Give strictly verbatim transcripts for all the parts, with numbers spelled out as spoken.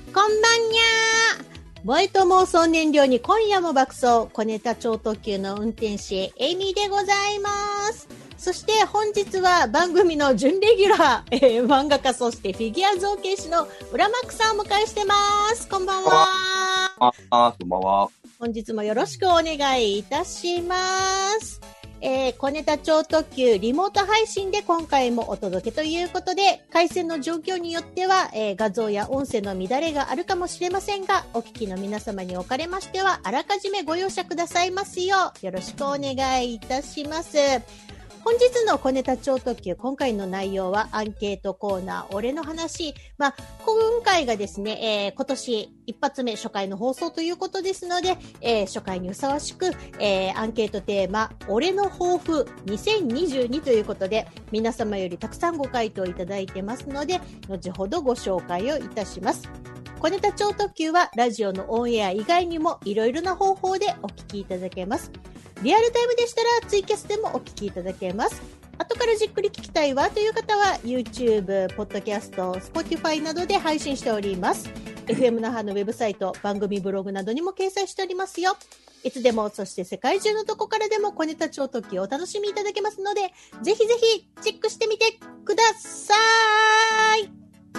こんばんにゃー。萌えと妄想燃料に今夜も爆走、小ネタ超特急の運転士エミでございます。そして本日は番組の準レギュラー、えー、漫画家そしてフィギュア造形師の浦マックさんをお迎えしてます。こんばんは。 ああ、こんばんは。 本日もよろしくお願いいたします。えー、小ネタ超特急リモート配信で今回もお届けということで、回線の状況によっては、えー、画像や音声の乱れがあるかもしれませんが、お聞きの皆様におかれましてはあらかじめご容赦くださいますようよろしくお願いいたします。本日の小ネタ超特急、今回の内容はアンケートコーナー俺の話。まあ、今回がですね、えー、今年一発目初回の放送ということですので、えー、初回にふさわしく、えー、アンケートテーマ俺の抱負にせんにじゅうにということで、皆様よりたくさんご回答いただいてますので、後ほどご紹介をいたします。小ネタ超特急はラジオのオンエア以外にもいろいろな方法でお聞きいただけます。リアルタイムでしたらツイキャスでもお聞きいただけます。後からじっくり聞きたいわという方は YouTube、Podcast、Spotify などで配信しております。エフエム 那覇のウェブサイト、番組ブログなどにも掲載しておりますよ。いつでも、そして世界中のどこからでも小ネタ超特急をお楽しみいただけますので、ぜひぜひチェックしてみてください。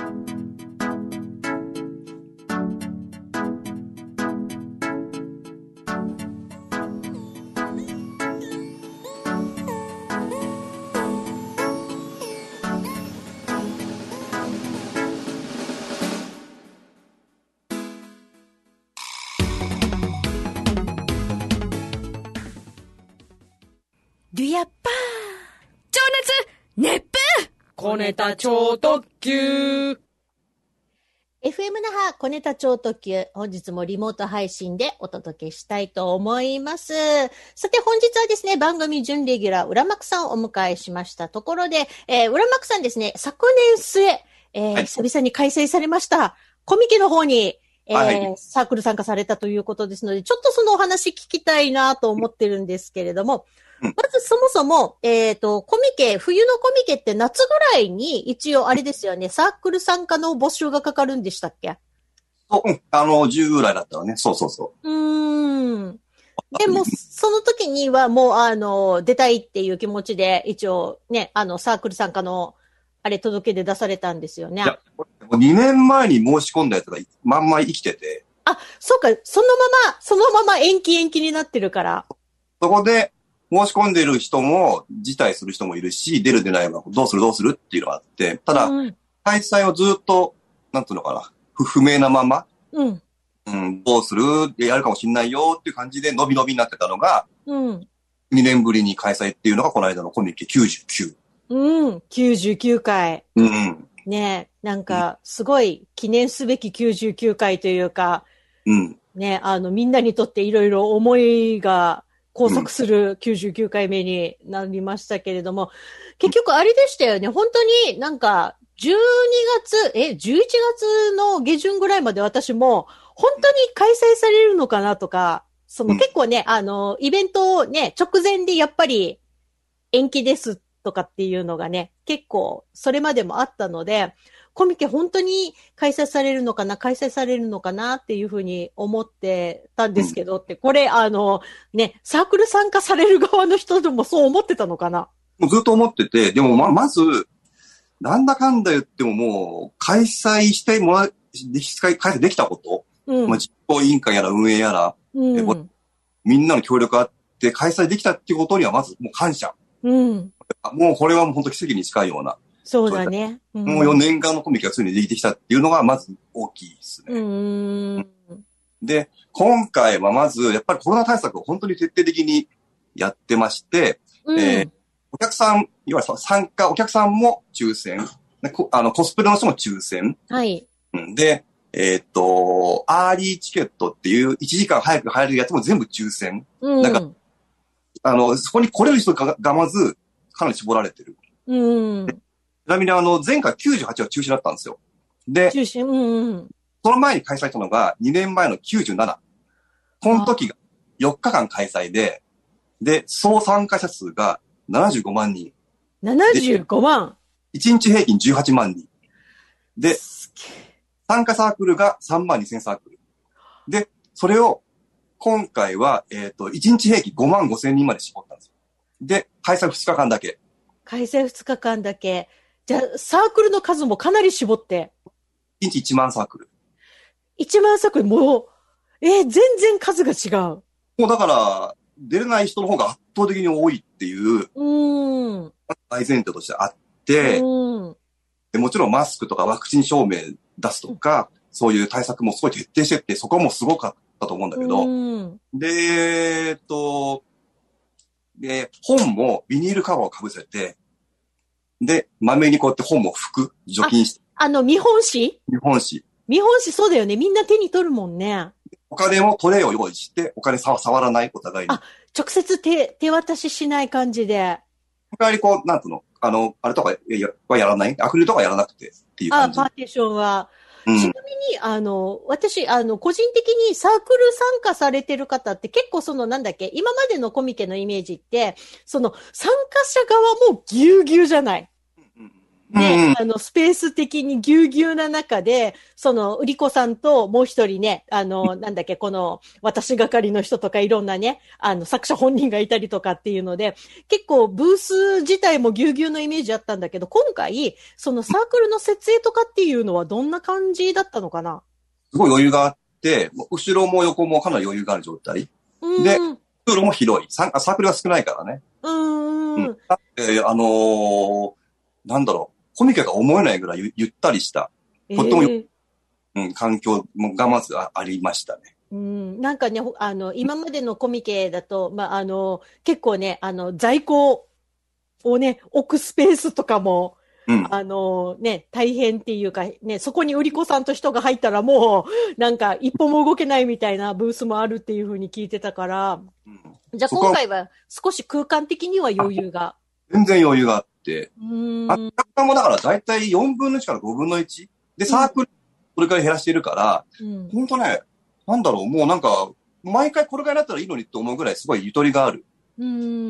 デュヤッパー情熱熱風小ネタ超特急エフエム 那覇小ネタ超特急、本日もリモート配信でお届けしたいと思います。さて本日はですね、番組準レギュラー浦マックさんをお迎えしましたところで、えー、浦マックさんですね、昨年末、えーはい、久々に開催されましたコミケの方に、えーはい、サークル参加されたということですので、ちょっとそのお話聞きたいなと思ってるんですけれども、まずそもそも、えっと、コミケ、冬のコミケって夏ぐらいに一応あれですよね、サークル参加の募集がかかるんでしたっけ？ そう、うん、あの、じゅうぐらいだったらね、そうそうそう。 うーん。でも、その時にはもう、あの、出たいっていう気持ちで、一応ね、あの、サークル参加の、あれ、届け出出されたんですよね。いや、 にねんまえに申し込んだやつがまんま生きてて。 あ、そうか、そのまま、そのまま延期延期になってるから。 そこで、申し込んでる人も、辞退する人もいるし、出る出ないはどうするどうするっていうのがあって、ただ、うん、開催をずっと、なんていうのかな、不, 不明なまま、うん、うん、どうするやるかもしんないよっていう感じで、伸び伸びになってたのが、うん、にねんぶりに開催っていうのが、この間のコミケきゅうじゅうきゅう。 うん、きゅうじゅうきゅうかい。うん、ねえ、なんか、すごい記念すべききゅうじゅうきゅうかいというか、うん、ね、あの、みんなにとっていろいろ思いが、拘束するきゅうじゅうきゅうかいめになりましたけれども、うん、結局あれでしたよね。本当になんかじゅうにがつ、え、じゅういちがつの下旬ぐらいまで私も本当に開催されるのかなとか、その結構ね、うん、あの、イベントをね、直前でやっぱり延期ですとかっていうのがね、結構それまでもあったので、コミケ本当に開催されるのかな開催されるのかなっていうふうに思ってたんですけどって、これあのね、サークル参加される側の人でもそう思ってたのかな？ もうずっと思ってて、でもま、まず、なんだかんだ言ってももう、開催してもらう、開催できたこと、うん、まあ、実行委員会やら運営やら、うん、みんなの協力あって開催できたっていうことにはまずもう感謝。うん、もうこれはもう本当奇跡に近いような。 そうだね。 うん、もうよねんかんのコミケがついにできてきたっていうのがまず大きいですね。うーんで、今回はまず、やっぱりコロナ対策を本当に徹底的にやってまして、うん、えー、お客さん、いわゆる参加、お客さんも抽選、あの、コスプレの人も抽選。はい。で、えー、っと、アーリーチケットっていういちじかん早く入るやつも全部抽選。うん。なんか、あの、そこに来れる人ががまず、かなり絞られてる。うん。ちなみにあの、前回きゅうじゅうはちは中止だったんですよ。で、中止、うんうん。その前に開催したのがにねんまえのきゅうじゅうなな。この時がよっかかん開催で、で、総参加者数がななじゅうごまんにん。 ななじゅうごまん？ いちにち平均じゅうはちまんにん。で、 参加サークルがさんまんにせんサークル。で、それを今回は、えっと、いちにち平均ごまんごせんにんまで絞ったんですよ。で、開催ふつかかんだけ。 開催ふつかかんだけ。じゃあ、サークルの数もかなり絞って。 いちにちいちまんサークル。 いちまんサークル、もう、えー、全然数が違う。 もうだから、出れない人の方が圧倒的に多いっていう、 うん。 大前提としてあって、うん、でもちろんマスクとかワクチン証明出すとか、うん、そういう対策もすごい徹底してって、そこもすごかったと思うんだけど、うん、で、えっと、で、本もビニールカバーをかぶせて、で、まめにこうやって本も拭く、除菌して。 あ、あの、見本紙見本紙。 見本紙そうだよね。みんな手に取るもんね。 お金もトレイを用意して、お金さ触らない、お互いに。 あ、直接手、手渡ししない感じで。 お互いにこう、なんつうの、あの、あれとかはやらないアクリルとかやらなくてっていう感じ。 あ、パーティションは。うん、ちなみに、あの、私、あの、個人的にサークル参加されてる方って結構その、なんだっけ、今までのコミケのイメージって、その、参加者側もぎゅうぎゅうじゃない。ね、うん、あの、スペース的にぎゅうぎゅうな中で、その、売り子さんともう一人ね、あの、なんだっけ、この、私係の人とかいろんなね、あの、作者本人がいたりとかっていうので、結構ブース自体もぎゅうぎゅうのイメージあったんだけど、今回、そのサークルの設営とかっていうのはどんな感じだったのかな？ すごい余裕があって、後ろも横もかなり余裕がある状態。で、通路も広い。サークルが少ないからね。 うーん。うん、 だって、あのー、なんだろう。コミケが思えないぐらい ゆ, ゆったりした、とっても、えーうん、環境がまず あ, ありましたね。 うん、なんかね、あの、今までのコミケだと、まあ、あの、結構ね、あの、在庫をね、置くスペースとかも、うん、あの、ね、大変っていうか、ね、そこに売り子さんと人が入ったらもう、なんか一歩も動けないみたいなブースもあるっていうふうに聞いてたから、うん、じゃあ今回は少し空間的には余裕が。 全然余裕があって、うん。あったもだからだいたいよんぶんのいちからごぶんのいちで、サークル、これから減らしてるから、うん、ほんとね、なんだろう、もうなんか、毎回これぐらいだったらいいのにって思うぐらいすごいゆとりがある。うん。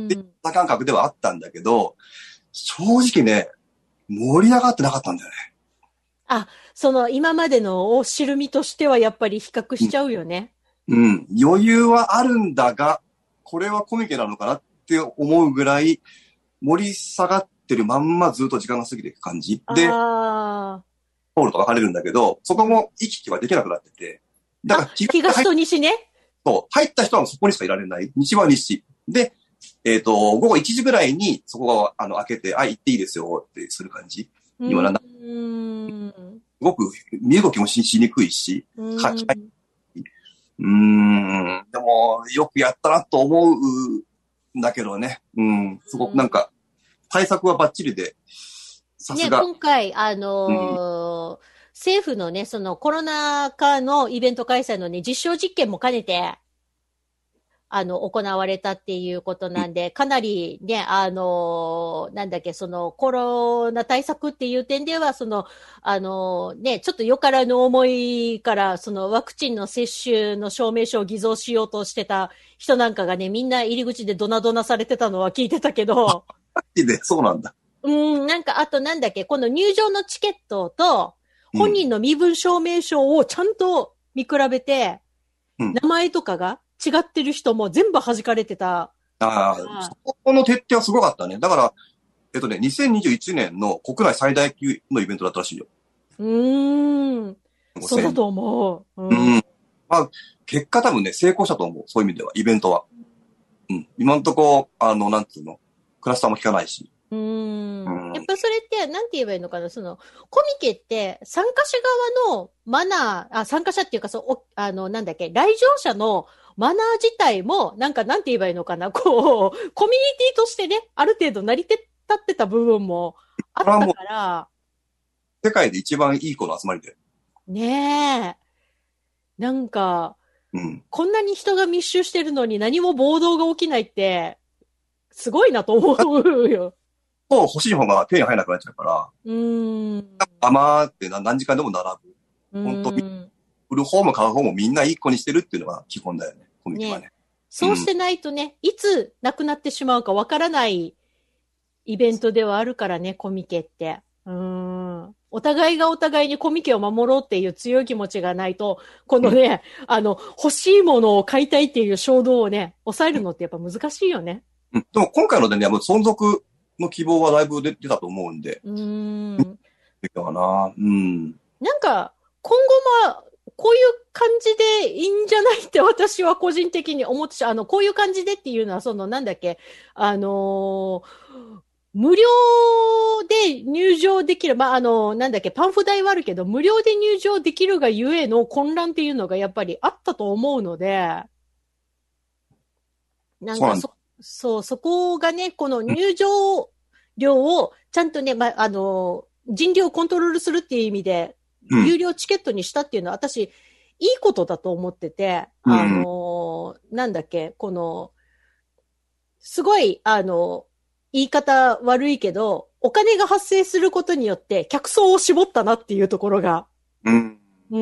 で、多感覚ではあったんだけど、正直ね、盛り上がってなかったんだよね。 あ、その今までのを知る身としてはやっぱり比較しちゃうよね。 うん。うん、余裕はあるんだが、これはコミケなのかなって思うぐらい、盛り下がってるまんまずっと時間が過ぎていく感じ。で、ホールと分かれるんだけど、そこも行き来はできなくなってて。 だから東と西ね。 そう。入った人はそこにしかいられない。西は西。で、えっと、午後いちじぐらいにそこが、あの、開けて、あ、行っていいですよってする感じ。今なんだ。うーん。すごく身動きも し, しにくいし、うーん。うーん。でも、よくやったなと思うんだけどね。うん。すごくなんか、対策はバッチリで、さすが。 ね、今回、あのーうん、政府のね、そのコロナ禍のイベント開催のね、実証実験も兼ねて、あの、行われたっていうことなんで、かなりね、あのー、なんだっけ、そのコロナ対策っていう点では、その、あのー、ね、ちょっとよからぬ思いから、そのワクチンの接種の証明書を偽造しようとしてた人なんかがね、みんな入り口でドナドナされてたのは聞いてたけど。 マジでそうなんだ。 うん、なんか、あとなんだっけ、この入場のチケットと、本人の身分証明書をちゃんと見比べて、うん、名前とかが違ってる人も全部弾かれてた。 ああ、そこの徹底はすごかったね。だから、えっとね、にせんにじゅういちねんの国内最大級のイベントだったらしいよ。 うーん。そうだと思う。 うん。うん、まあ、結果多分ね、成功したと思う。そういう意味では、イベントは。うん。今んとこ、あの、なんつうの、クラスターも効かないし。 うーん。やっぱそれって、なんて言えばいいのかな、その、コミケって参加者側のマナー、あ、参加者っていうか、そう、あの、なんだっけ、来場者のマナー自体も、なんか、なんて言えばいいのかな、こう、コミュニティとしてね、ある程度成り立ってた部分もあったから。 世界で一番いい子の集まりで。 ねえ。なんか、 うん、 こんなに人が密集してるのに何も暴動が起きないって、すごいなと思うよ。 そう、欲しい方が手に入らなくなっちゃうから。 うーん。 甘って何時間でも並ぶ。本当に。売る方も買う方もみんないい子にしてるっていうのが基本だよね。コミケはね。 ね、そうしてないとね、うん、いつなくなってしまうかわからないイベントではあるからね、コミケって。うーん。 お互いがお互いにコミケを守ろうっていう強い気持ちがないと、このね、うん、あの、欲しいものを買いたいっていう衝動をね、抑えるのってやっぱ難しいよね。 うん、でも今回のでね、存続の希望はだいぶ出たと思うんで。 うーん。 いいかな。うん。 なんか、今後も、こういう感じでいいんじゃないって私は個人的に思ってし、あの、こういう感じでっていうのは、その、なんだっけ、あのー、無料で入場できる、まあ、あの、なんだっけ、パンフ代はあるけど、無料で入場できるがゆえの混乱っていうのがやっぱりあったと思うので、なんかそ、そう、そこがね、この入場料をちゃんとね、まあ、あの、人流をコントロールするっていう意味で、有料チケットにしたっていうのは、私、いいことだと思ってて、うん、あの、なんだっけ、この、すごい、あの、言い方悪いけど、お金が発生することによって、客層を絞ったなっていうところが、うん。うん。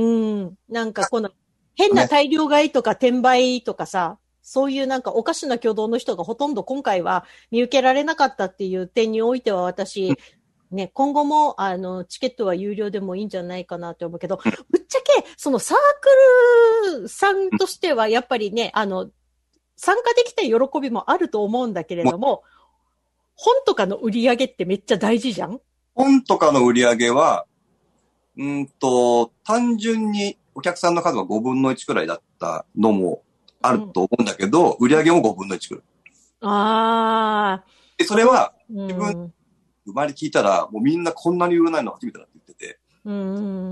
なんかこの、変な大量買いとか転売とかさ、そういうなんかおかしな挙動の人がほとんど今回は見受けられなかったっていう点においては私、ね、今後も、あの、チケットは有料でもいいんじゃないかなって思うけど、ぶっちゃけ、そのサークルさんとしては、やっぱりね、あの、参加できた喜びもあると思うんだけれども、本とかの売り上げってめっちゃ大事じゃん？ 本とかの売り上げは、うんと、単純にお客さんの数がごぶんのいちくらいだったのもあると思うんだけど、うん、売り上げもごぶんのいちくらい。 ああ。 で、それは、自分、うん周り聞いたら、もうみんなこんなに売れないの初めてだって言ってて。 うん。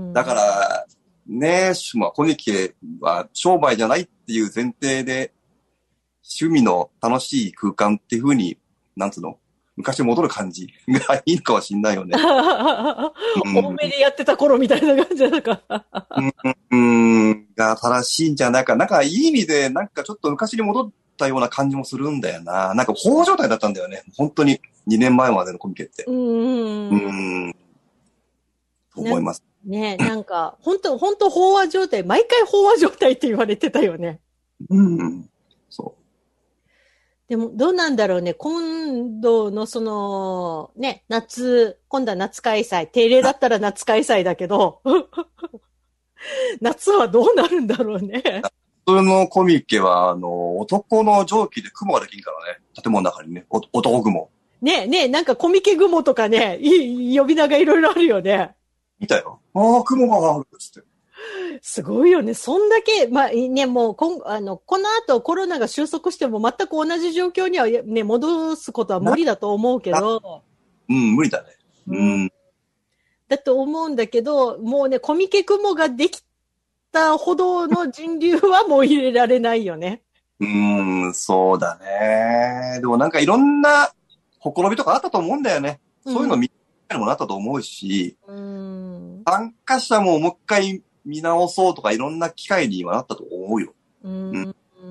だから、ね、まあ、コミケは商売じゃないっていう前提で、趣味の楽しい空間っていう風に、なんつうの、昔戻る感じがいいのかもしんないよね。 うん、多めでやってた頃みたいな感じだから。 うん、うん、が正しいんじゃないか。なんかいい意味で、なんかちょっと昔に戻ったような感じもするんだよな。なんか飽和状態だったんだよね。本当に。にねんまえまでのコミケって。 うん。 うん。と思います。 ね、なんか、本当本当飽和状態、毎回飽和状態って言われてたよね。 うん。そう。 でも、どうなんだろうね。今度のその、ね、夏、今度は夏開催。定例だったら夏開催だけど、夏はどうなるんだろうね。 普通のコミケは、あの、男の蒸気で雲ができるからね。建物の中にね。お男雲。 ねえ、ねえ、なんかコミケ雲とかね、い呼び名がいろいろあるよね。 見たよ。ああ、雲があるっつって。 すごいよね。そんだけ、まあね、もうこん、あの、この後コロナが収束しても全く同じ状況にはね、戻すことは無理だと思うけど。 うん、無理だね。うん。 だと思うんだけど、もうね、コミケ雲ができたほどの人流はもう入れられないよね。 うーん、そうだね。でもなんかいろんな、ほころびとかあったと思うんだよね。うん、そういうの見るものあったと思うし、うん、参加者ももう一回見直そうとかいろんな機会にはなったと思うよ。うん。うん。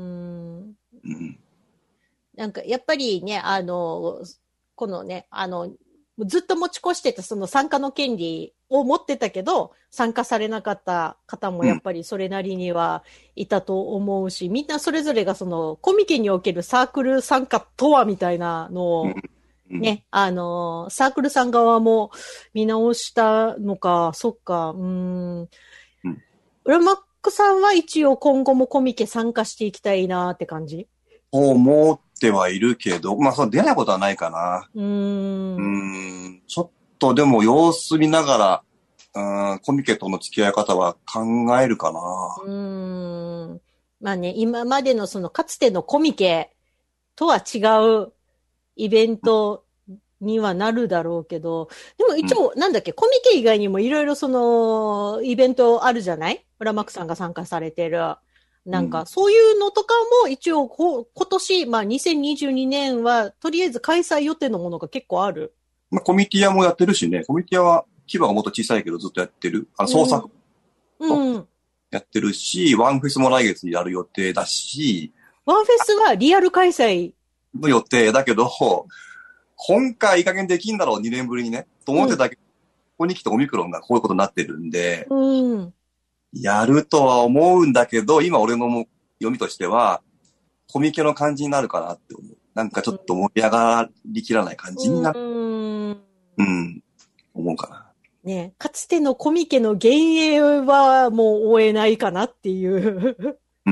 うん、なんかやっぱりね、あの、このね、あの、ずっと持ち越してたその参加の権利を持ってたけど、参加されなかった方もやっぱりそれなりにはいたと思うし、うん、みんなそれぞれがそのコミケにおけるサークル参加とはみたいなのを、うんね、あの、サークルさん側も見直したのか、そっか、うーん。うん、裏マックさんは一応今後もコミケ参加していきたいなって感じ？ 思ってはいるけど、まあ、そう出ないことはないかな。 うーん。 うーん。ちょっとでも様子見ながら、うん、コミケとの付き合い方は考えるかな。 うーん。まあね、今までのそのかつてのコミケとは違うイベントにはなるだろうけど、でも一応、なんだっけ、コミケ以外にもいろいろその、イベントあるじゃない？裏マックさんが参加されてる。なんか、そういうのとかも一応、今年、まあにせんにじゅうにねんは、とりあえず開催予定のものが結構ある。 まあ、コミティアもやってるしね、コミティアは規模がもっと小さいけどずっとやってる。あの、創作。うん。やってるし、ワンフェスも来月にやる予定だし。 ワンフェスはリアル開催の予定だけど、今回いい加減できんだろう、にねんぶりにね。と思ってたけど、うん、ここに来てオミクロンがこういうことになってるんで、うん、やるとは思うんだけど、今俺の読みとしては、コミケの感じになるかなって思う。なんかちょっと盛り上がりきらない感じになる。うん、うん、思うかな。 ね、かつてのコミケの幻影はもう追えないかなっていう。 うん。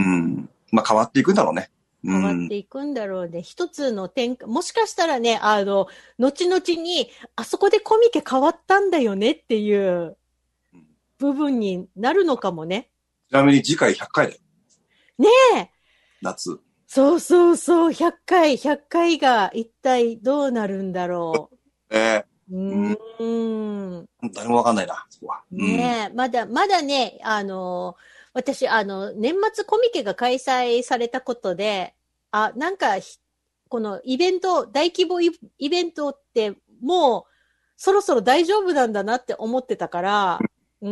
まあ変わっていくんだろうね。 変わっていくんだろうね。うん、一つの展開、もしかしたらね、あの、後々に、あそこでコミケ変わったんだよねっていう部分になるのかもね。 ちなみに次回ひゃっかいだよ。 ねえ。 夏。 そうそうそう、ひゃっかい、ひゃっかいが一体どうなるんだろう。 ええー、うーん。 誰もわかんないな、そこは。 ねえ、うん、まだ、まだね、あの、私、あの、年末コミケが開催されたことで、あ、なんか、このイベント、大規模イベントって、もう、そろそろ大丈夫なんだなって思ってたから、うん。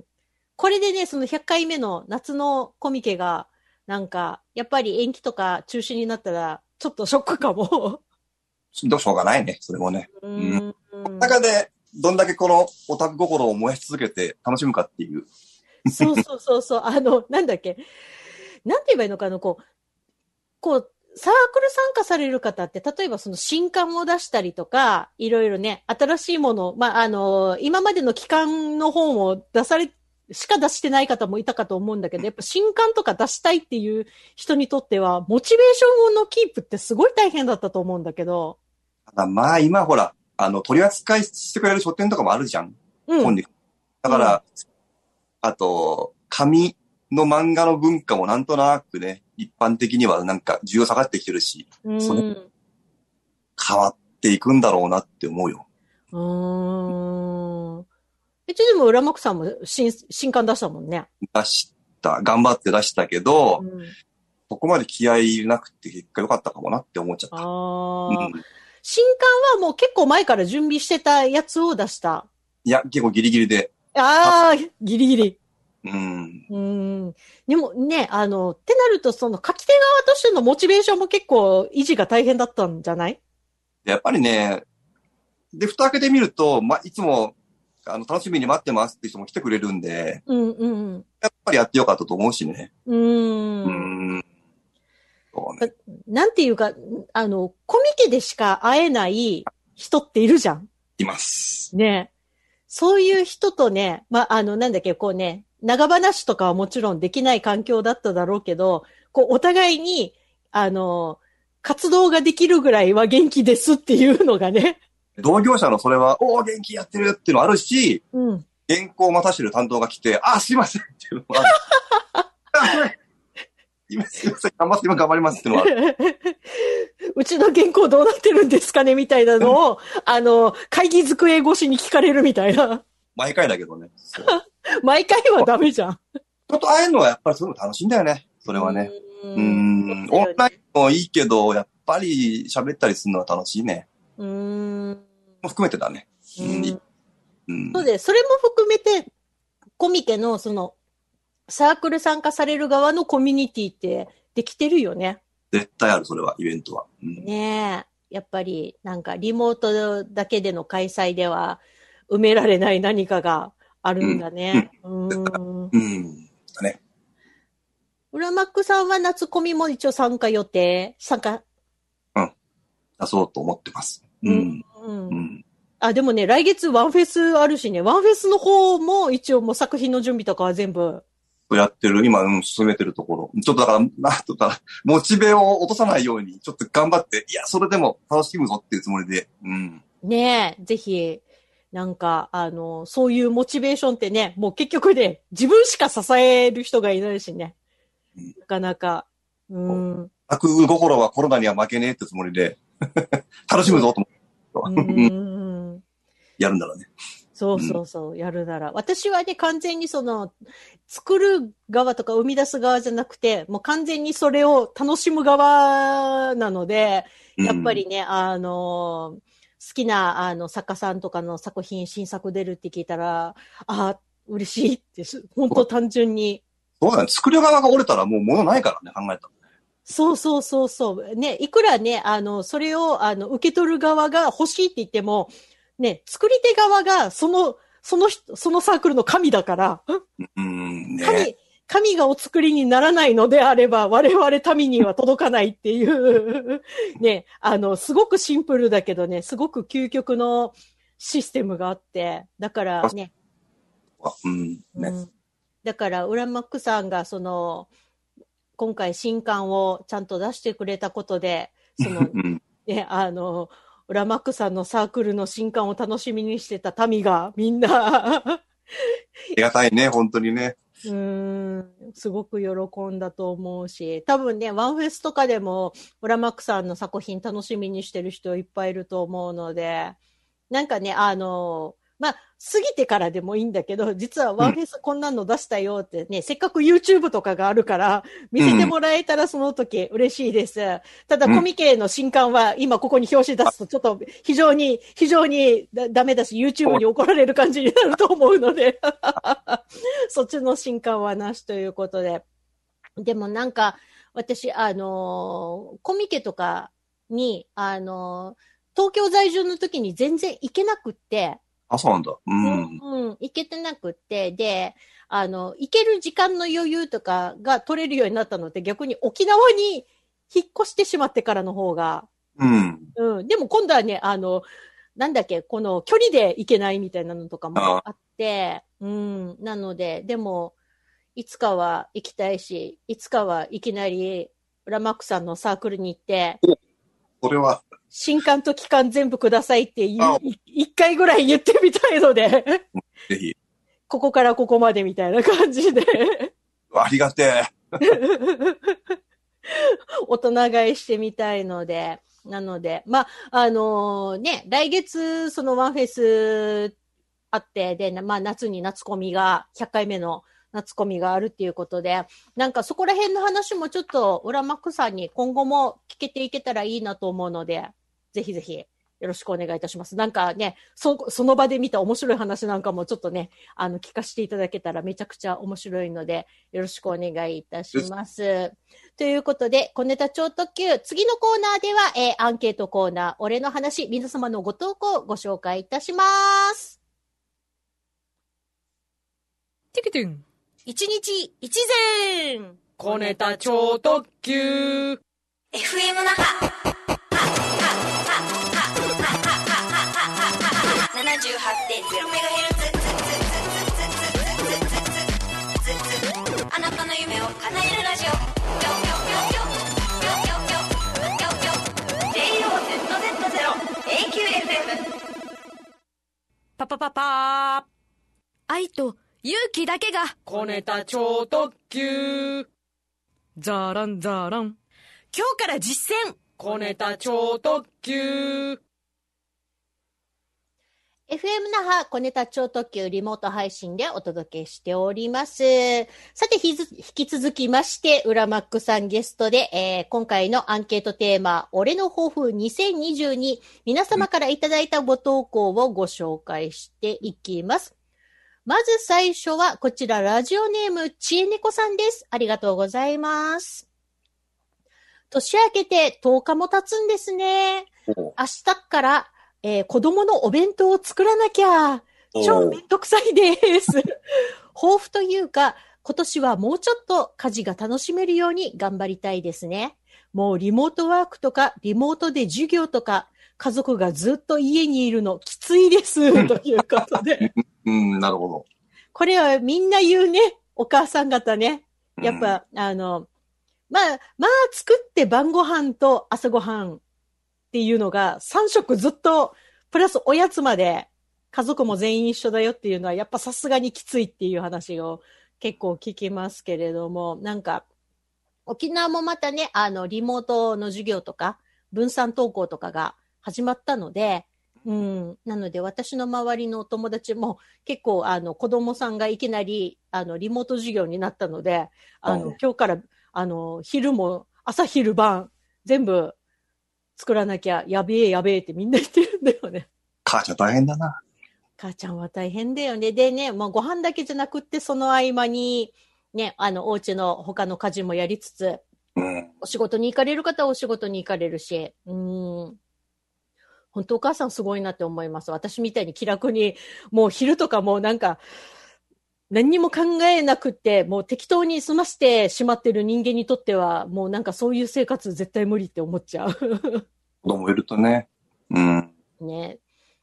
これでね、そのひゃっかいめの夏のコミケが、なんか、やっぱり延期とか中止になったら、ちょっとショックかも。 どうしようがないね、それもね。 うん。 うん、中で、どんだけこのオタク心を燃やし続けて楽しむかっていう。 そうそうそうそう。あの、なんだっけ。なんて言えばいいのかな、こう、こう、サークル参加される方って、例えばその新刊を出したりとか、いろいろね、新しいもの、まあ、あの、今までの期間の本を出され、しか出してない方もいたかと思うんだけど、やっぱ新刊とか出したいっていう人にとっては、モチベーションのキープってすごい大変だったと思うんだけど。 まあ、今ほら、あの、取り扱いしてくれる書店とかもあるじゃん。うん。本に。だから、うん、あと、紙の漫画の文化もなんとなくね、一般的にはなんか需要下がってきてるし、 うん、 それ変わっていくんだろうなって思うよ。 うーん。一応でも浦幕さんも新、新刊出したもんね。 出した。頑張って出したけど、うん、そこまで気合い入れなくて結果良かったかもなって思っちゃった。 あうん、新刊はもう結構前から準備してたやつを出した。 いや、結構ギリギリで。 ああ、ギリギリ。 うん。 うん。でもね、あの、ってなると、その書き手側としてのモチベーションも結構維持が大変だったんじゃない？ やっぱりね、で、蓋開けてみると、ま、いつも、あの、楽しみに待ってますって人も来てくれるんで、 うんうん。 やっぱりやってよかったと思うしね。 うーん。 うーん。そうね。 なんていうか、あの、コミケでしか会えない人っているじゃん。 います。 ね。そういう人とね、まあ、あの、なんだっけ、こうね、長話とかはもちろんできない環境だっただろうけど、こう、お互いに、あの、活動ができるぐらいは元気ですっていうのがね。 同業者のそれは、おー元気やってるっていうのあるし、 うん。 原稿を待たしてる担当が来て、あ、すいませんっていうのもある。今すいません、頑張って今頑張りますっていうのはある。 うちの原稿どうなってるんですかねみたいなのを、あの、会議机越しに聞かれるみたいな。 毎回だけどね。 毎回はダメじゃん。 人と会えるのはやっぱりそういうの楽しいんだよね。それはね。うーん。オンラインもいいけど、やっぱり喋ったりするのは楽しいね。 うーん。 も含めてだね。 うん。 うん、 そうで、それも含めて、コミケのその、サークル参加される側のコミュニティってできてるよね。 絶対ある、それは、イベントは。うん、 ねえ。やっぱり、なんか、リモートだけでの開催では、埋められない何かがあるんだね。うん。うん。 うん。だね。 浦マックさんは夏コミも一応参加予定参加うん。出そうと思ってます。うん。 うん。うん、あ、でもね、来月ワンフェスあるしね、ワンフェスの方も一応もう作品の準備とかは全部。 やってる、今、うん、進めてるところ。ちょっとだから、なんとか、モチベを落とさないように、ちょっと頑張って、いや、それでも楽しむぞっていうつもりで。うん。 ねえ、ぜひ、なんか、あの、そういうモチベーションってね、もう結局ね、自分しか支える人がいないしね。うん、なかなか。うん。 悪心はコロナには負けねえってつもりで、楽しむぞと思って。うん。やるんだろうね。 そうそうそう、うん、やるなら。私はね、完全にその、作る側とか生み出す側じゃなくて、もう完全にそれを楽しむ側なので、やっぱりね、うん、あの、好きな、あの、作家さんとかの作品、新作出るって聞いたら、あ、嬉しいって、本当単純に。 そうだね。作る側が折れたらもう物ないからね、考えたら。 そうそうそうそう。ね、いくらね、あの、それを、あの、受け取る側が欲しいって言っても、ね、作り手側が、その、その人、そのサークルの神だから、 うんね、 神、神がお作りにならないのであれば、我々民には届かないっていう、ね、あの、すごくシンプルだけどね、すごく究極の、 システムがあって、だからね。 うんね、 うん、だから、浦マックさんが、その、今回新刊をちゃんと出してくれたことで、その、ね、あの、浦マックさんのサークルの新刊を楽しみにしてた民がみんなありがたいね、本当にね。 うーん、すごく喜んだと思うし、多分ね、ワンフェスとかでも、浦マックさんの作品楽しみにしてる人いっぱいいると思うので、なんかね、あの、まあ、過ぎてからでもいいんだけど、実はワンフェスこんなの出したよってね、うん、せっかく YouTube とかがあるから、見せてもらえたらその時嬉しいです。うん、ただ、コミケの新刊は今ここに表紙出すとちょっと非常に、非常にダメだし、YouTube に怒られる感じになると思うので、そっちの新刊はなしということで。でもなんか、私、あのー、コミケとかに、あのー、東京在住の時に全然行けなくって、 あ、そうなんだ。うん。 うん、行けてなくって、で、あの、行ける時間の余裕とかが取れるようになったので、逆に沖縄に引っ越してしまってからの方が、 うん。 うん。でも今度はね、あの、なんだっけ、この距離で行けないみたいなのとかもあって、うん。なので、でも、いつかは行きたいし、いつかはいきなり、浦マックさんのサークルに行って、 これは、 新刊と期間全部くださいっていう、一回ぐらい言ってみたいので。 ぜひ。 ここからここまでみたいな感じで。 ありがてえ。 大人買いしてみたいので。なので、まあ、あのー、ね、来月、そのワンフェスあって、で、まあ、夏に夏コミが、ひゃっかいめの夏コミがあるっていうことで、なんかそこら辺の話もちょっと、浦マックさんに今後も聞けていけたらいいなと思うので、ぜひぜひよろしくお願いいたします。なんかね、そ、その場で見た面白い話なんかもちょっとね、あの、聞かせていただけたらめちゃくちゃ面白いので、よろしくお願いいたします。ということで、小ネタ超特急、次のコーナーでは、えー、アンケートコーナー、俺の話、皆様のご投稿をご紹介いたします。 ティキティン。一日一善。 小ネタ超特急。 エフエム 那覇。ななじゅうはちてんゼロメガヘルツ。あなたの夢を叶えるラジオ。パパパパー。愛と勇気だけが小ネタ超特急。ザランザラン。 今日から実践。 小ネタ超特急。 エフエム 那覇小ネタ超特急リモート配信でお届けしております。さて、引き続きまして、浦マックさんゲストで、えー、今回のアンケートテーマ、俺の抱負にせんにじゅうに、皆様からいただいたご投稿をご紹介していきます。まず最初は、こちらラジオネーム、ちえねこさんです。ありがとうございます。年明けてとおかも経つんですね。明日から、えー、子供のお弁当を作らなきゃ。超めんどくさいです。抱負というか、今年はもうちょっと家事が楽しめるように頑張りたいですね。もうリモートワークとか、リモートで授業とか、家族がずっと家にいるのきついです。ということで。 うん、なるほど。 これはみんな言うね。お母さん方ね。やっぱ、うん、あの、まあ、まあ作って晩ご飯と朝ご飯。っていうのがさん食ずっとプラスおやつまで家族も全員一緒だよっていうのはやっぱさすがにきついっていう話を結構聞きますけれども、なんか沖縄もまたね、あのリモートの授業とか分散登校とかが始まったので、うん、なので私の周りのお友達も結構あの子供さんがいきなりあのリモート授業になったので、あの、うん、今日からあの昼も朝昼晩全部作らなきゃやべえやべえってみんな言ってるんだよね。 母ちゃん大変だな。 母ちゃんは大変だよね。でね、まあ、ご飯だけじゃなくってその合間にね、あのお家の他の家事もやりつつ、うん、お仕事に行かれる方はお仕事に行かれるし、うーん。本当お母さんすごいなって思います。私みたいに気楽にもう昼とかもうなんか何にも考えなくってもう適当に済ませてしまってる人間にとってはもうなんかそういう生活絶対無理って思っちゃう。 子供いるとね。うん。 ね。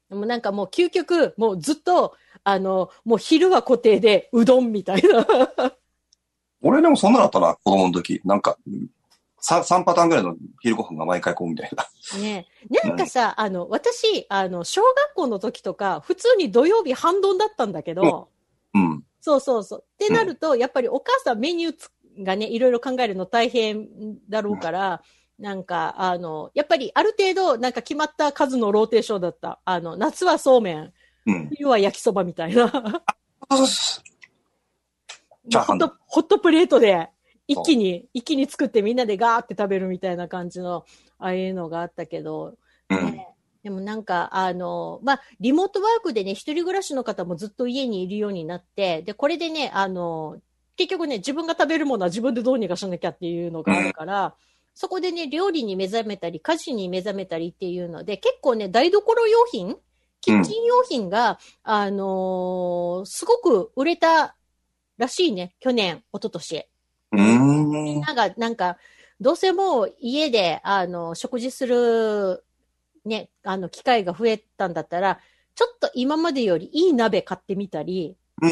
もうなんかもう究極、もうずっと、あの、もう昼は固定でうどんみたいな。 俺でもそんなだったな、子供の時。なんか、さんパターンぐらいの昼ご飯が毎回こうみたいな。 ねなんかさ、うん、あの、私、あの、小学校の時とか、普通に土曜日半丼だったんだけど、 うん。 そうそうそう。ってなると、うん、やっぱりお母さんメニューがね、いろいろ考えるの大変だろうから、うん、なんか、あの、やっぱりある程度、なんか決まった数のローテーションだった。あの、夏はそうめん、うん、冬は焼きそばみたいな。ホット、ホットプレートで、一気に、一気に作ってみんなでガーって食べるみたいな感じの、ああいうのがあったけど、 うんね、でもなんか、あの、まあ、リモートワークでね、一人暮らしの方もずっと家にいるようになって、で、これでね、あの、結局ね、自分が食べるものは自分でどうにかしなきゃっていうのがあるから、うん、そこでね、料理に目覚めたり、家事に目覚めたりっていうので、結構ね、台所用品、キッチン用品が、うん、あのー、すごく売れたらしいね、去年、一昨年。 うーん。 みんなが、なんか、どうせもう家で、あの、食事する、ね、あの、機会が増えたんだったら、ちょっと今までよりいい鍋買ってみたり、 うん。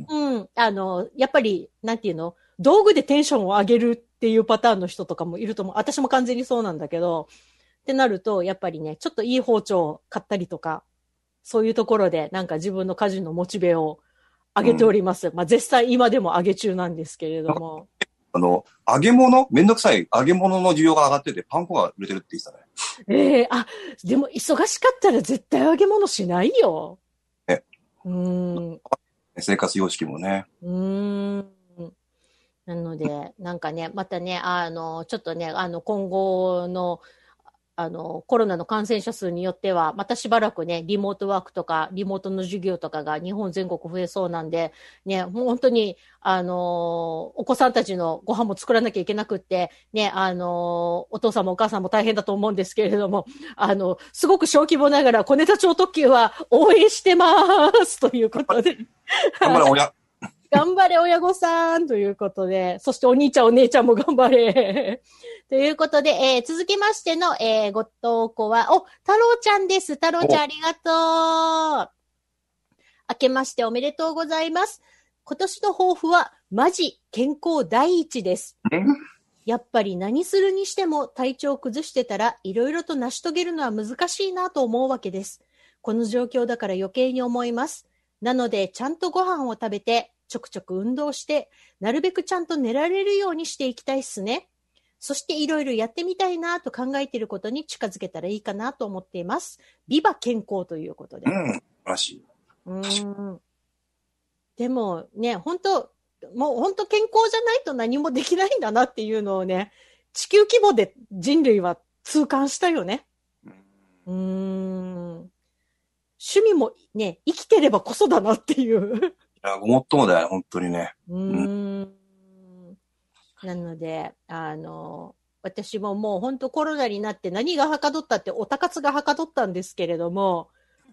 うん。あの、やっぱり、なんていうの、道具でテンションを上げるっていうパターンの人とかもいると思う。私も完全にそうなんだけど、ってなると、やっぱりね、ちょっといい包丁を買ったりとか、そういうところで、なんか自分の家事のモチベを上げております。うん、まあ、絶賛今でも上げ中なんですけれども。 あの、揚げ物めんどくさい揚げ物の需要が上がってて、パン粉が売れてるって言ってたね。 ええー、あ、でも忙しかったら絶対揚げ物しないよ。 え。 うーん。 生活様式もね。 うーん。なので、なんかね、またね、あの、ちょっとね、あの、今後の、あの、コロナの感染者数によっては、またしばらくね、リモートワークとか、リモートの授業とかが日本全国増えそうなんで、ね、もう本当に、あの、お子さんたちのご飯も作らなきゃいけなくって、ね、あの、お父さんもお母さんも大変だと思うんですけれども、あの、すごく小規模ながら、小ネタ超特急は応援してますということで。 頑張れ、親。 頑張れ、親御さんということで、そしてお兄ちゃん、お姉ちゃんも頑張れ。ということで、えー、続きましての、えー、ご投稿は、お、太郎ちゃんです。太郎ちゃんありがとう。明けましておめでとうございます。今年の抱負は、マジ健康第一です。やっぱり何するにしても体調を崩してたら、いろいろと成し遂げるのは難しいなと思うわけです。この状況だから余計に思います。なので、ちゃんとご飯を食べて、ちょくちょく運動して、なるべくちゃんと寝られるようにしていきたいっすね。そしていろいろやってみたいなと考えていることに近づけたらいいかなと思っています。ビバ健康ということで。 うん、らしい。 うーん。でもね、本当もう本当健康じゃないと何もできないんだなっていうのをね、地球規模で人類は痛感したよね。うーん。趣味もね、生きてればこそだなっていう。 いや、ごもっともだよ、本当にね。 うーん。うんなので、あの、私ももう本当コロナになって何がはかどったっておたかつがはかどったんですけれども、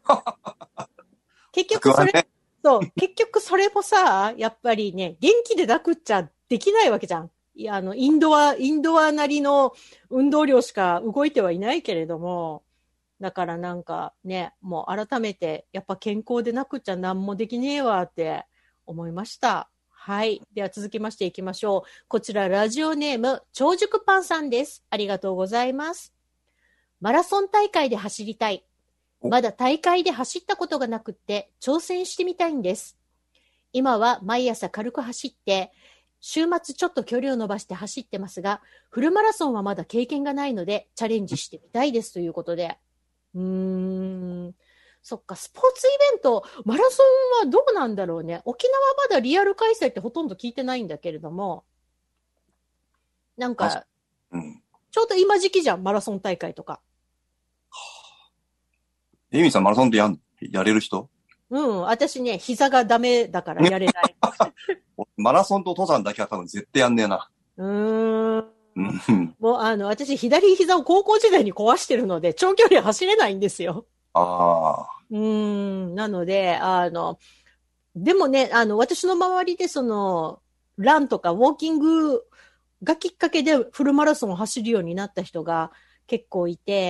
結局それ、ね、そう、結局それもさ、やっぱりね、元気でなくっちゃできないわけじゃん。いや、あの、インドア、インドアなりの運動量しか動いてはいないけれども、だからなんかね、もう改めて、やっぱ健康でなくっちゃ何もできねえわって思いました。はい。では続きましていきましょう。こちらラジオネーム、長熟パンさんです。ありがとうございます。マラソン大会で走りたい。まだ大会で走ったことがなくって挑戦してみたいんです。今は毎朝軽く走って、週末ちょっと距離を伸ばして走ってますが、フルマラソンはまだ経験がないのでチャレンジしてみたいですということで。うーん。そっか、スポーツイベント、マラソンはどうなんだろうね。沖縄はまだリアル開催ってほとんど聞いてないんだけれども、なんか、 うん、 ちょうど今時期じゃん、マラソン大会とか。 エミさんマラソンってやん、やれる人？ うん、私ね、膝がダメだからやれない。 マラソンと登山だけは多分絶対やんねえな。 うーん。もうあの、私左膝を高校時代に壊してるので、長距離走れないんですよ。 ああ。 うーん。なので、あの、でもね、あの、私の周りでその、ランとかウォーキングがきっかけでフルマラソンを走るようになった人が結構いて、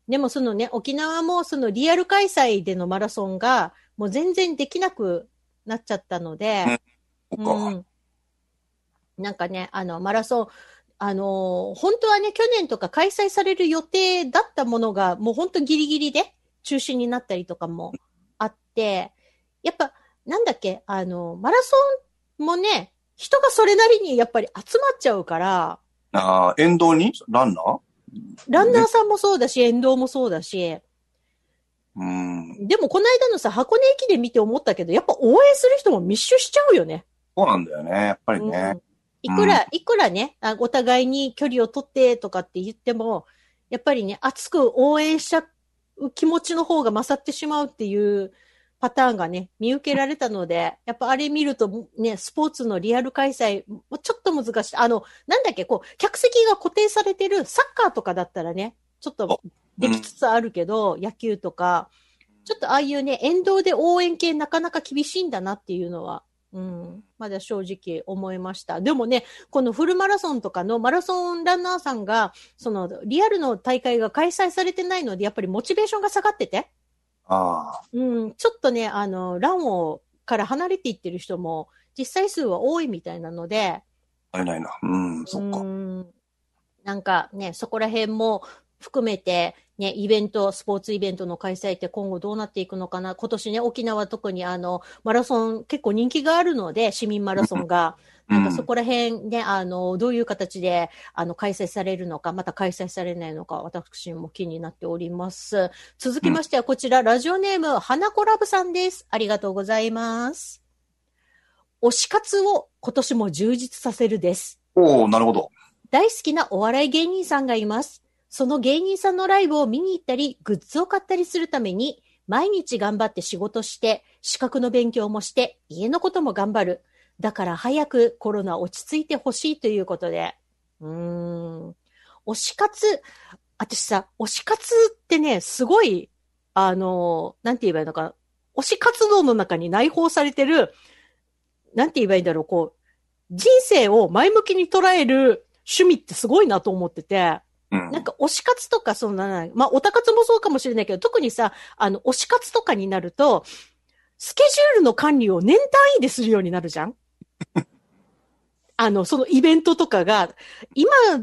でもそのね、沖縄もそのリアル開催でのマラソンがもう全然できなくなっちゃったので、 うん、 うん、なんかね、あの、マラソン、あのー、本当はね、去年とか開催される予定だったものが、もう本当ギリギリで中止になったりとかもあって、やっぱ、なんだっけ、あの、マラソンもね、人がそれなりにやっぱり集まっちゃうから、 ああ、沿道にランナーランナーさんもそうだし、沿道もそうだし、 うん。 でもこの間のさ、箱根駅で見て思ったけど、やっぱ応援する人も密集しちゃうよね。 そうなんだよね、やっぱりね。 うん、いくら、うん、いくらね、お互いに距離を取ってとかって言っても、やっぱりね、熱く応援しちゃう気持ちの方が勝ってしまうっていうパターンがね、見受けられたので、やっぱあれ見るとね、スポーツのリアル開催、ちょっと難しい。あの、なんだっけ、こう、客席が固定されてるサッカーとかだったらね、ちょっとできつつあるけど、うん、野球とか、ちょっとああいうね、沿道で応援系なかなか厳しいんだなっていうのは、うん、まだ正直思いました。でもね、このフルマラソンとかのマラソンランナーさんが、そのリアルの大会が開催されてないので、やっぱりモチベーションが下がってて、 ああ。 うん、ちょっとね、あの、ランをから離れていってる人も実際数は多いみたいなので。 ないないな。うん、そっか。 うん、なんかね、そこら辺も含めて、ね、イベント、スポーツイベントの開催って今後どうなっていくのかな。今年ね、沖縄特にあの、マラソン結構人気があるので、市民マラソンが。なんかそこら辺ね、あの、どういう形で、あの、開催されるのか、また開催されないのか、私も気になっております。続きましてはこちら、ラジオネーム、花子ラブさんです。ありがとうございます。推し活を今年も充実させるです。 おー、なるほど。 大好きなお笑い芸人さんがいます。その芸人さんのライブを見に行ったり、グッズを買ったりするために、毎日頑張って仕事して、資格の勉強もして、家のことも頑張る。だから早くコロナ落ち着いてほしいということで。うーん。推し活、私さ、推し活ってね、すごい、あの、なんて言えばいいのか、推し活動の中に内包されてる、なんて言えばいいんだろう、こう、人生を前向きに捉える趣味ってすごいなと思ってて、うん、なんか推し活とか、そんな、まあ、オタ活もそうかもしれないけど、特にさ、あの、推し活とかになると、スケジュールの管理を年単位でするようになるじゃんあの、そのイベントとかが、今って、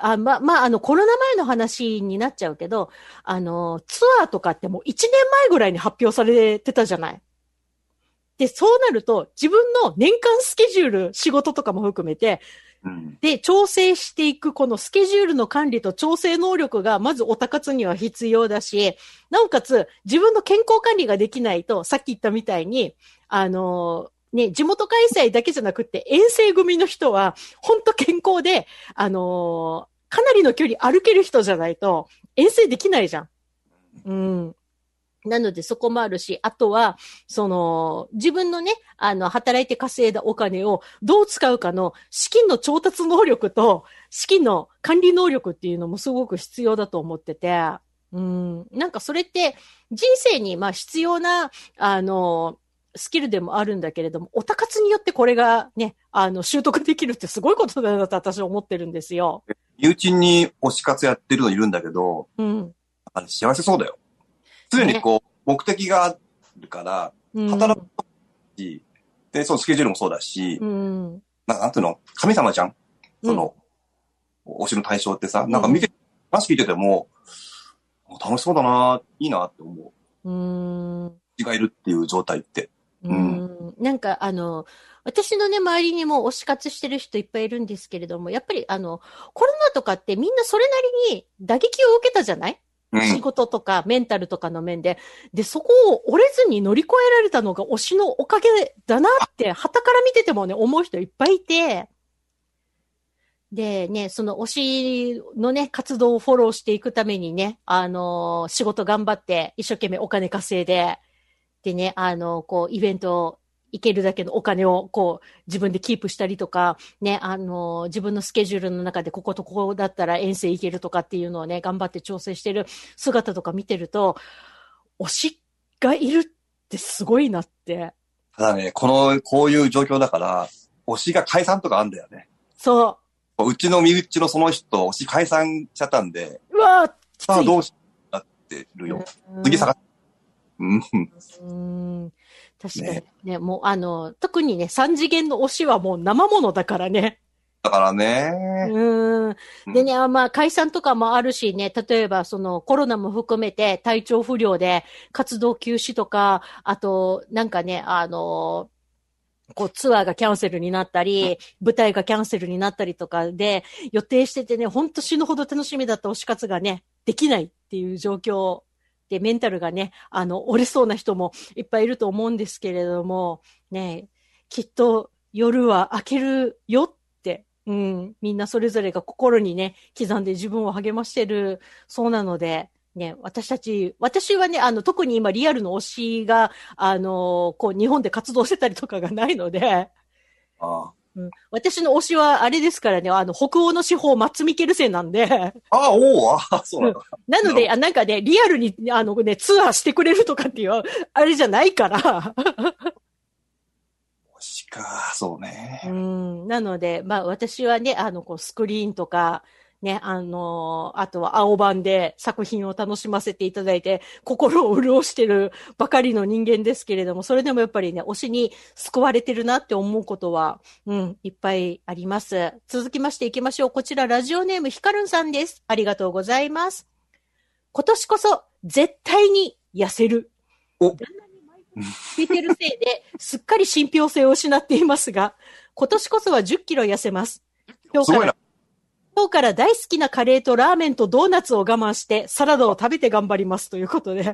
あ、ま、まあ、あの、コロナ前の話になっちゃうけど、あの、ツアーとかってもういちねんまえぐらいに発表されてたじゃない。で、そうなると、自分の年間スケジュール、仕事とかも含めて、うん、で、調整していくこのスケジュールの管理と調整能力がまずオタ活には必要だし、なおかつ自分の健康管理ができないと、さっき言ったみたいに、あのー、ね、地元開催だけじゃなくって遠征組の人は、ほんと健康で、あのー、かなりの距離歩ける人じゃないと遠征できないじゃん。うん。なのでそこもあるし、あとは、その、自分のね、あの、働いて稼いだお金をどう使うかの資金の調達能力と資金の管理能力っていうのもすごく必要だと思ってて、うん、なんかそれって人生にまあ必要な、あの、スキルでもあるんだけれども、オタ活によってこれがね、あの、習得できるってすごいことだなと私は思ってるんですよ。 友人に推し活やってるのいるんだけど、 うん。 あれ幸せそうだよ。常にこう、ね、目的があるから、働くし、うん、で、そのスケジュールもそうだし、 うん、 ななんていうの、神様じゃん、その、うん、推しの対象ってさ、なんか見て、話聞いてても、楽しそうだな、いいなって思う。 うん。 推しがいるっていう状態って。 うん。なんかあの、私のね、周りにも推し活してる人いっぱいいるんですけれども、やっぱりあの、コロナとかってみんなそれなりに打撃を受けたじゃない？うん、仕事とかメンタルとかの面で。で、そこを折れずに乗り越えられたのが推しのおかげだなって、傍から見ててもね、思う人いっぱいいて、でね、その推しのね、活動をフォローしていくためにね、あのー、仕事頑張って一生懸命お金稼いで、でね、あのー、こう、イベント行けるだけのお金をこう自分でキープしたりとか、ね、あの、自分のスケジュールの中でこことここだったら遠征行けるとかっていうのをね、頑張って調整してる姿とか見てると、推しがいるってすごいなって。 ただね、この、こういう状況だから、推しが解散とかあんだよね。 そう。 うちの身内のその人、推し解散しちゃったんで。 うわぁ、 さあどうし、 ってるよ。次探す。うん。 うん。確かにね、ね、もうあの、特にね、三次元の推しはもう生ものだからね。 だからね。 うん。でね、まあ、解散とかもあるしね、例えばそのコロナも含めて体調不良で活動休止とか、あと、なんかね、あの、こうツアーがキャンセルになったり、舞台がキャンセルになったりとかで予定しててね、ほんと死ぬほど楽しみだった推し活がね、できないっていう状況で、メンタルがね、あの、折れそうな人もいっぱいいると思うんですけれども、ね、きっと夜は明けるよって、うん、みんなそれぞれが心にね、刻んで自分を励ましてるそうなので、ね、私たち、私はね、あの、特に今リアルの推しが、あの、こう、日本で活動してたりとかがないので、ああ、 うん、私の推しはあれですからね、あの、北欧の司法、マッツ・ミケルセンなんで。 ああ、おお、ああ、そうなんだ。 なので、あ、なんかね、リアルに、あのね、ツアーしてくれるとかっていう、あれじゃないから。 推しか、そうね。 うん、なので、まあ、私はね、あの、こう、スクリーンとか、ね、あのー、あとは青版で作品を楽しませていただいて、心を潤してるばかりの人間ですけれども、それでもやっぱりね、推しに救われてるなって思うことは、うん、いっぱいあります。続きましていきましょう。こちら、ラジオネームひかるんさんです。ありがとうございます。今年こそ、絶対に痩せる。 お聞いてるせいで、すっかり信憑性を失っていますが、今年こそはじゅっキロ痩せます。今日から、今日から大好きなカレーとラーメンとドーナツを我慢して、サラダを食べて頑張りますということで。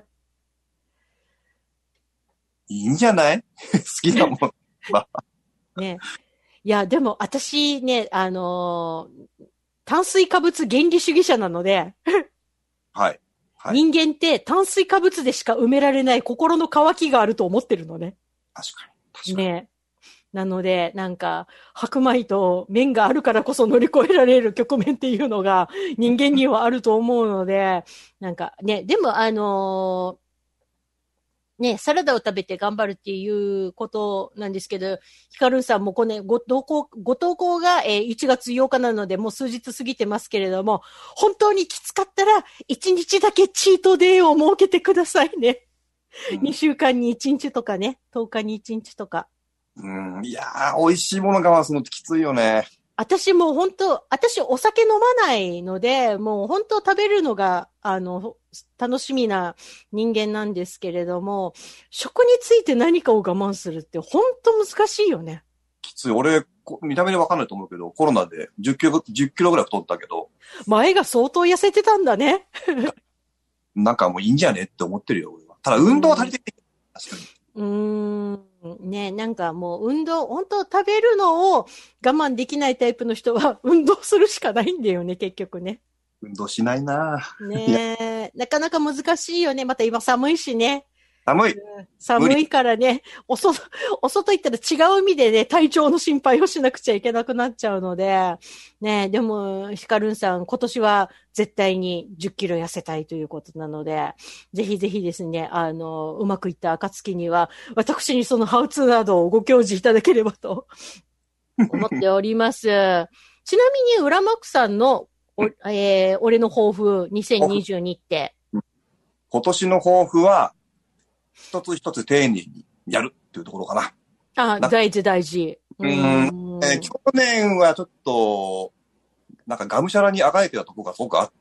いいんじゃない好きなもん。 ね。いや、でも私ね、あのー、炭水化物原理主義者なので、 はい。はい、 人間って炭水化物でしか埋められない心の渇きがあると思ってるのね。 確かに。確かに。 ね。なので、なんか、白米と麺があるからこそ乗り越えられる局面っていうのが人間にはあると思うので、なんかね、でもあのー、ね、サラダを食べて頑張るっていうことなんですけど、ヒカルンさんもこれ、ね、ご投稿、ご投稿が、えー、いちがつようかなので、もう数日過ぎてますけれども、本当にきつかったら、いちにちだけチートデーを設けてくださいね。うん、にしゅうかんにいちにちとかね、とおかにいちにちとか。 うん、いやー、美味しいもの我慢するのってきついよね。 私もう本当、私お酒飲まないので、もう本当食べるのが、あの、楽しみな人間なんですけれども、食について何かを我慢するって本当難しいよね。 きつい。俺、見た目でわかんないと思うけど、コロナでじゅっキロ、じゅっキロぐらい太ったけど。 前が相当痩せてたんだね。 なんかもういいんじゃねって思ってるよ、俺は。ただ運動は足りてない。確かに。 うーん。ね、なんかもう運動、本当食べるのを我慢できないタイプの人は運動するしかないんだよね、結局ね。 運動しないなねえ、なかなか難しいよね。また今寒いしね。 寒い。 寒いからね、お外、お外行ったら違う意味でね、体調の心配をしなくちゃいけなくなっちゃうので、ね、でも、ヒカルンさん、今年は絶対にじゅっキロ痩せたいということなので、ぜひぜひですね、あの、うまくいった暁には、私にそのハウツーなどをご教示いただければと思っております。ちなみに、浦幕さんの、おえー、俺の抱負にせんにじゅうにって。 今年の抱負は、一つ一つ丁寧にやるっていうところかな。 あ、大事大事。 うん、えー、去年はちょっと、なんかがむしゃらにあがいてたところがすごくあって、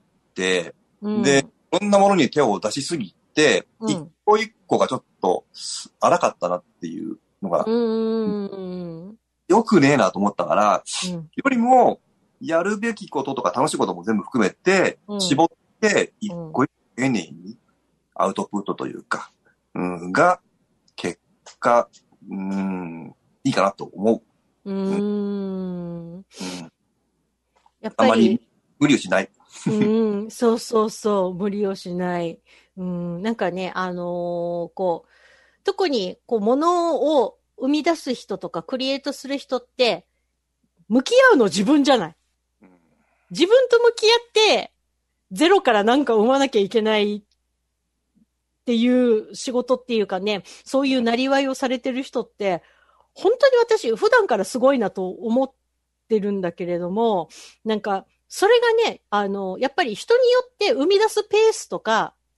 うん、で、いろんなものに手を出しすぎて、うん、一個一個がちょっと荒かったなっていうのが、うん、よくねえなと思ったから、うん、よりも、やるべきこととか楽しいことも全部含めて、うん、絞って、一個一個丁寧にアウトプットというか、うん、が、結果、うん、いいかなと思う。うーん。うん、やっぱり。あまり無理をしない。 うん、そうそうそう、無理をしない。うん、なんかね、あのー、こう、特に、こう、ものを生み出す人とか、クリエイトする人って、向き合うの自分じゃない。自分と向き合って、ゼロから何か生まなきゃいけないっていう仕事っていうかね、そういうなりわいをされてる人って、本当に私、普段からすごいなと思ってるんだけれども、なんか、それがね、あの、やっぱり人によって生み出すペースとか、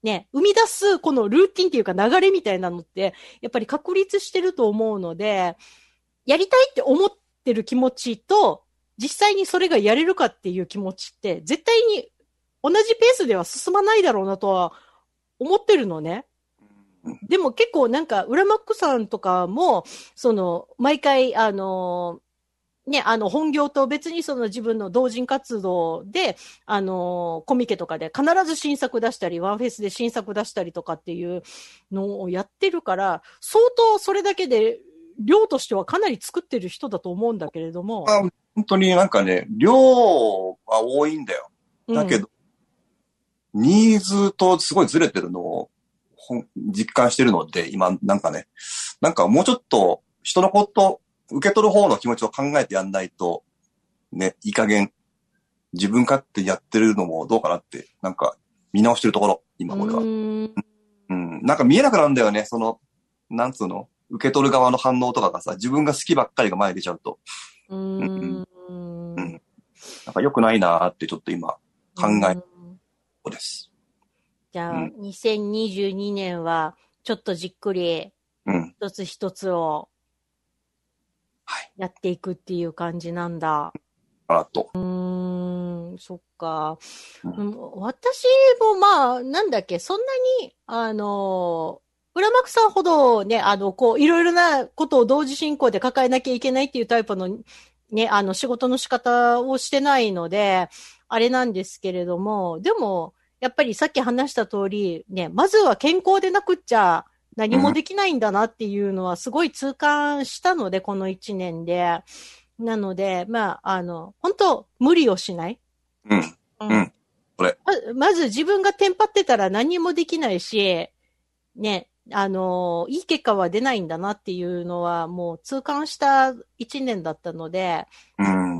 ね、生み出すこのルーティンっていうか流れみたいなのって、やっぱり確立してると思うので、やりたいって思ってる気持ちと、実際にそれがやれるかっていう気持ちって、絶対に同じペースでは進まないだろうなとは思ってるのね。でも結構なんか、浦マックさんとかも、その、毎回、あの、ね、あの、本業と別にその自分の同人活動で、あの、コミケとかで必ず新作出したり、ワンフェスで新作出したりとかっていうのをやってるから、相当それだけで、量としてはかなり作ってる人だと思うんだけれども。 あ、本当になんかね、量は多いんだよ。だけど、うん、ニーズとすごいずれてるのを実感してるので、今なんかね、なんかもうちょっと人のこと、受け取る方の気持ちを考えてやんないと、ね、いい加減、自分勝手やってるのもどうかなって、なんか見直してるところ、今俺は。うん、うん。なんか見えなくなるんだよね、その、なんつうの、受け取る側の反応とかがさ、自分が好きばっかりが前に出ちゃうと。 うーん。うん。 なんか良くないなーってちょっと今考えそうです。 じゃあ、うん、にせんにじゅうにねんは、ちょっとじっくり、一つ一つを、やっていくっていう感じなんだ。 あと。 うーん、そっか。うん、私もまあ、なんだっけ、そんなに、あの、浦幕さんほどね、あの、こう、いろいろなことを同時進行で抱えなきゃいけないっていうタイプの、ね、あの、仕事の仕方をしてないので、あれなんですけれども、でも、やっぱりさっき話した通り、ね、まずは健康でなくっちゃ、何もできないんだなっていうのはすごい痛感したので、この一年で。なので、まあ、あの、本当無理をしない。 うん。うん。これ。 ま、まず自分がテンパってたら何もできないし、ね、あの、いい結果は出ないんだなっていうのはもう痛感した一年だったので、 うん。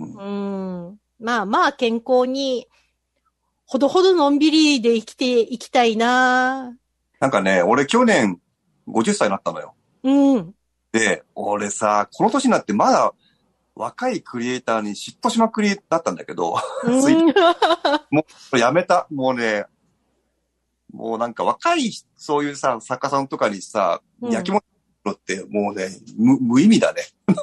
うん。まあまあ健康に、ほどほどのんびりで生きていきたいな。 なんかね、俺去年、ごじゅっさいになったのよ。 うん。 で、俺さ、この年になってまだ若いクリエイターに嫉妬しまくりだったんだけど、 うん、 もうやめた。もうね、もうなんか若い、そういうさ、作家さんとかにさ、うん、焼き物ってもうね、無、無意味だね。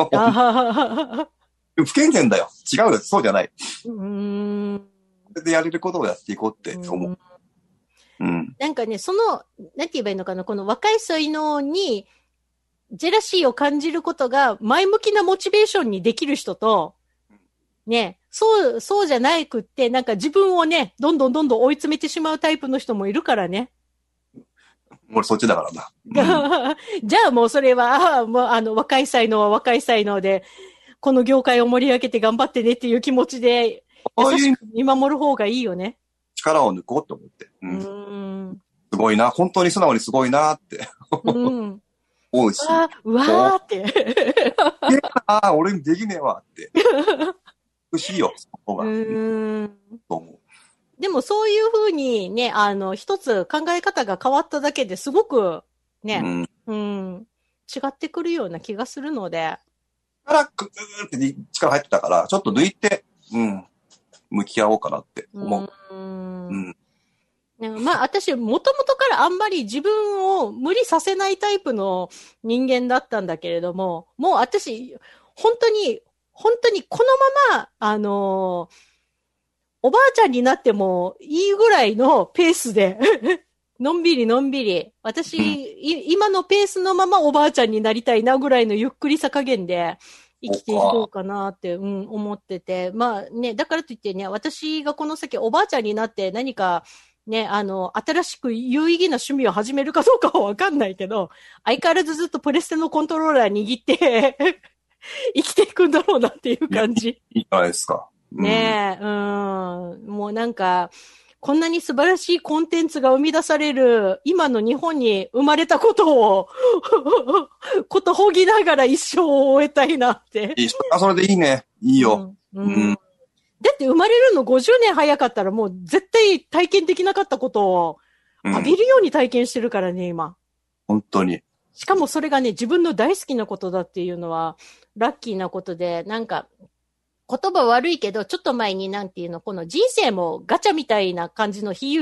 不健全だよ。違うよ。そうじゃない。 うーん。 それでやれることをやっていこうって思う。うん、 なんかね、その、なんて言えばいいのかな、この若い才能に、ジェラシーを感じることが前向きなモチベーションにできる人と、ね、そう、そうじゃないくって、なんか自分をね、どんどんどんどん追い詰めてしまうタイプの人もいるからね。 俺そっちだからな。 うん、じゃあもうそれは、あもうあの、若い才能は若い才能で、この業界を盛り上げて頑張ってねっていう気持ちで、優しく見守る方がいいよね。 力を抜こうと思って。うん。うんすごいな。本当に素直にすごいなって。うん。思うし。 あうわーって。 ああ、俺にできねえわって。美しいよ、そこが。 うーん。 と思う。 でもそういうふうにね、あの、一つ考え方が変わっただけですごくね、うん、うん、違ってくるような気がするので。 力、くーって力入ってたから、ちょっと抜いて、うん、向き合おうかなって思う。うん。うんまあ私、もともとからあんまり自分を無理させないタイプの人間だったんだけれども、もう私、本当に、本当にこのまま、あのー、おばあちゃんになってもいいぐらいのペースで、のんびりのんびり、私、うん、今のペースのままおばあちゃんになりたいなぐらいのゆっくりさ加減で生きていこうかなって、うん、思ってて、まあね、だからといってね、私がこの先おばあちゃんになって何か、ね、あの、新しく有意義な趣味を始めるかどうかはわかんないけど、相変わらずずっとプレステのコントローラー握って生きていくんだろうなっていう感じ。 いいじゃないですか。 うん、ねえ、うん。もうなんか、こんなに素晴らしいコンテンツが生み出される、今の日本に生まれたことを、ことほぎながら一生を終えたいなって。 いい、それでいいね。いいよ。 うん。うんうんだって生まれるのごじゅうねん早かったらもう絶対体験できなかったことを浴びるように体験してるからね、今。 本当に。 しかもそれがね、自分の大好きなことだっていうのはラッキーなことで、なんか言葉悪いけど、ちょっと前になんていうの、この人生もガチャみたいな感じの比喩